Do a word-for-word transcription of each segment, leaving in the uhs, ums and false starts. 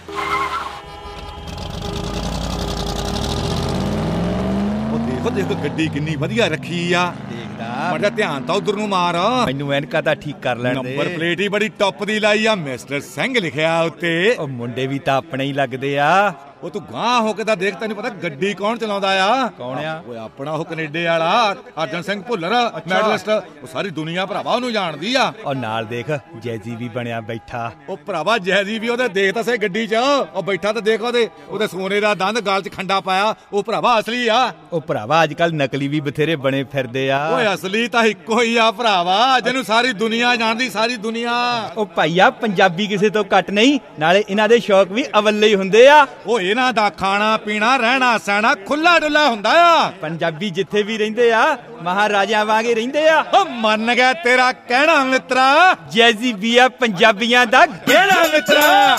ਉਹ ਦੇਖੋ ਦੇਖੋ ਗੱਡੀ ਕਿੰਨੀ ਵਧੀਆ ਰੱਖੀ ਆ। ਦੇਖਦਾ ਮੜਾ ਧਿਆਨ ਤਾਂ ਉਧਰ ਨੂੰ ਮਾਰ। ਮੈਨੂੰ ਐਨਕਾਂ ਤਾਂ ਠੀਕ ਕਰ ਲੈਣ ਦੇ। ਨੰਬਰ ਪਲੇਟ ਹੀ ਬੜੀ ਟੌਪ ਦੀ ਲਾਈ ਆ, ਮਿਸਟਰ ਸਿੰਘ ਲਿਖਿਆ ਉੱਤੇ। ਉਹ ਮੁੰਡੇ ਵੀ ਤਾਂ ਆਪਣੇ ਹੀ ਲੱਗਦੇ ਆ। ਉਹ ਤੂੰ ਗਾਂ ਹੋ ਕੇ ਤਾਂ ਦੇਖ, ਤੈਨੂੰ ਪਤਾ ਗੱਡੀ ਕੌਣ ਚਲਾਉਂਦਾ ਆ? ਕੌਣ ਆ? ਓਏ ਆਪਣਾ ਉਹ ਕੈਨੇਡੇ ਵਾਲਾ ਅਰਜਨ ਸਿੰਘ ਭੁੱਲਰ, ਮੈਡਲਿਸਟ। ਉਹ ਸਾਰੀ ਦੁਨੀਆ ਭਰਾਵਾ ਉਹਨੂੰ ਜਾਣਦੀ ਆ। ਉਹ ਨਾਲ ਦੇਖ ਜੈਜੀ ਵੀ ਬਣਿਆ ਬੈਠਾ। ਉਹ ਭਰਾਵਾ ਜੈਜੀ ਵੀ ਉਹਦੇ ਦੇਖ ਤਾਂ ਸੇ ਗੱਡੀ 'ਚ। ਉਹ ਬੈਠਾ ਤਾਂ ਦੇਖ, ਉਹਦੇ ਉਹਦੇ ਸੋਨੇ ਦਾ ਦੰਦ, ਗਲ 'ਚ ਖੰਡਾ ਪਾਇਆ। ਉਹ ਭਰਾਵਾ ਅਸਲੀ ਆ। ਉਹ ਭਰਾਵਾ ਅੱਜ ਕੱਲ ਨਕਲੀ ਵੀ ਬਥੇਰੇ ਬਣੇ ਫਿਰਦੇ ਆ। ਓਏ ਅਸਲੀ ਤਾਂ ਇੱਕੋ ਹੀ ਆ ਭਰਾਵਾ, ਜਿਹਨੂੰ ਸਾਰੀ ਦੁਨੀਆ ਜਾਣਦੀ, ਸਾਰੀ ਦੁਨੀਆ। ਉਹ ਭਾਈਆ ਪੰਜਾਬੀ ਕਿਸੇ ਤੋਂ ਘੱਟ ਨਹੀਂ, ਨਾਲੇ ਇਹਨਾਂ ਦੇ ਸ਼ੌਕ ਵੀ ਅਵੱਲੇ ਹੀ ਹੁੰਦੇ ਆ। ਉਹ ਇਹਨਾਂ ਦਾ ਖਾਣਾ ਪੀਣਾ ਰਹਿਣਾ ਸਹਿਣਾ ਖੁੱਲਾ ਡੁੱਲਾ ਹੁੰਦਾ ਆ। ਪੰਜਾਬੀ ਜਿੱਥੇ ਵੀ ਰਹਿੰਦੇ ਆ ਮਹਾਰਾਜਿਆਂ ਵਾਂਗੇ ਰਹਿੰਦੇ ਆ। ਉਹ ਮੰਨ ਗਿਆ ਤੇਰਾ ਕਹਿਣਾ ਮਿੱਤਰਾ। ਜੈਜੀ ਵੀ ਆ ਪੰਜਾਬੀਆਂ ਦਾ ਕਹਿਣਾ ਮਿੱਤਰਾ।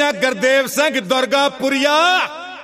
ਆ ਗੁਰਦੇਵ ਸਿੰਘ ਦੁਰਗਾਪੁਰੀਆ।